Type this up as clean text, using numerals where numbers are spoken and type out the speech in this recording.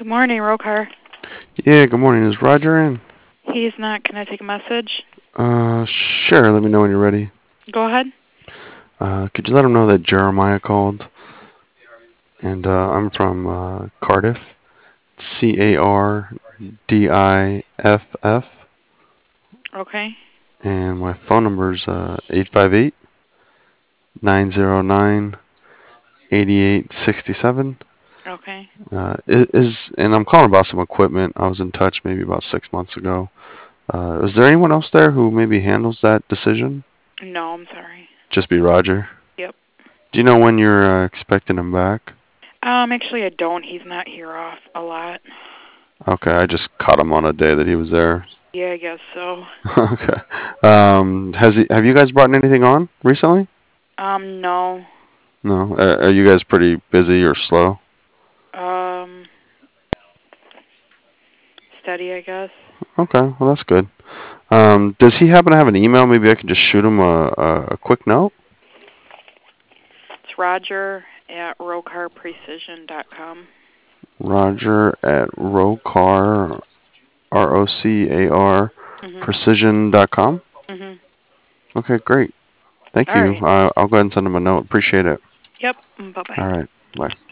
Good morning, Rokar. Yeah, good morning. Is Roger in? He's not. Can I take a message? Sure. Let me know when you're ready. Go ahead. Could you let him know that Jeremiah called? And I'm from Cardiff. Cardiff. Okay. And my phone number's 858 909 8867. Okay. And I'm calling about some equipment. I was in touch maybe about 6 months ago. Is there anyone else there who maybe handles that decision? No, I'm sorry. Just be Roger. Yep. Do you know when you're expecting him back? Actually, I don't. He's not here off a lot. Okay, I just caught him on a day that he was there. Yeah, I guess so. Okay. Have you guys brought anything on recently? No. No. Are you guys pretty busy or slow? Um, Steady, I guess. Okay, well that's good. Does he happen to have an email? Maybe I can just shoot him a quick note. It's Roger at rocarprecision.com. Roger at Rocar, ROCAR, Mhm. precision.com. Mhm. Okay, great. Thank All you. right. I'll go ahead and send him a note. Appreciate it. Yep. Bye bye. All right. Bye.